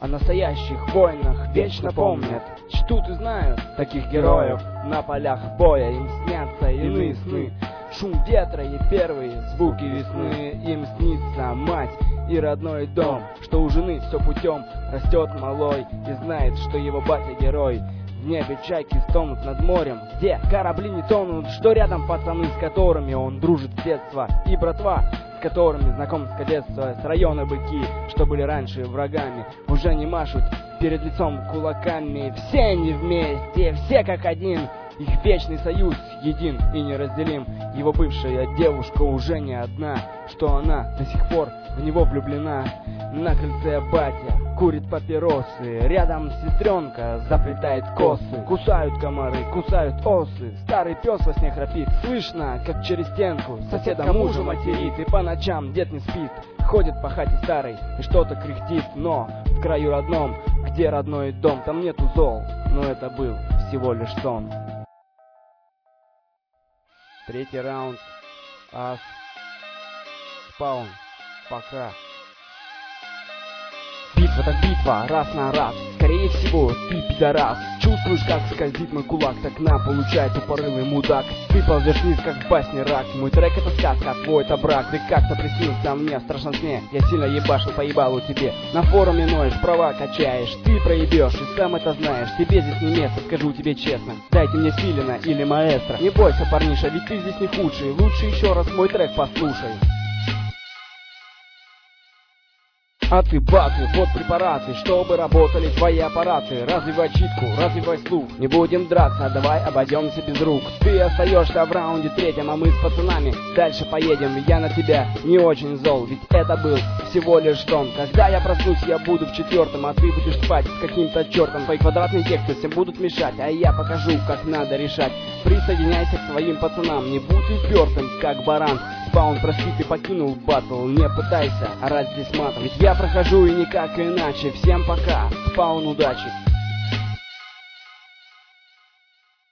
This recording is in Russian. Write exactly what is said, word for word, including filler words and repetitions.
О настоящих войнах вечно помнят, чтут и знают таких героев. На полях боя им снятся иные сны, шум ветра и первые звуки весны. Им снится мать и родной дом, что у жены все путем растет малой и знает, что его батя герой. В небе чайки стонут над морем, где корабли не тонут, что рядом пацаны, с которыми он дружит с детства, и братва, с которыми знаком с кадетства. С района быки, что были раньше врагами, уже не машут перед лицом кулаками. Все они вместе, все как один, их вечный союз един и неразделим. Его бывшая девушка уже не одна, что она до сих пор в него влюблена. На крыльце батя курит папиросы, рядом сестренка заплетает косы. Кусают комары, кусают осы, старый пес во сне храпит. Слышно, как через стенку соседа мужа материт. И по ночам дед не спит, ходит по хате старой и что-то кряхтит. Но в краю родном, где родной дом, там нету зол, но это был всего лишь сон. Третий раунд. Ас. Спаун. Пока. Битва так битва, раз на раз. Скорее всего, ты пидорас. Чувствуешь, как скользит мой кулак, так на, получай, тупорылый мудак. Ты ползешь вниз, как в басне рак. Мой трек это сказка, а твой это брак. Ты как-то приснился мне в страшном сне. Я сильно ебашил, поебал у тебе. На форуме ноешь, права качаешь. Ты проебешь и сам это знаешь. Тебе здесь не место, скажу тебе честно. Дайте мне Филина или маэстро. Не бойся, парниша, ведь ты здесь не худший. Лучше еще раз мой трек послушай. А ты баты, вот препараты, чтобы работали твои аппараты. Развивай читку, развивай слух. Не будем драться, давай обойдемся без рук. Ты остаешься в раунде третьем, а мы с пацанами дальше поедем. Я на тебя не очень зол, ведь это был всего лишь сон. Когда я проснусь, я буду в четвертом, а ты будешь спать с каким-то чертом. Твои квадратные тексты всем будут мешать, а я покажу, как надо решать. Присоединяйся к своим пацанам, не будь упертым, как баран. Спаун, прости, ты покинул батл, не пытайся орать здесь матом, ведь я прохожу и никак иначе. Всем пока, Спаун, удачи.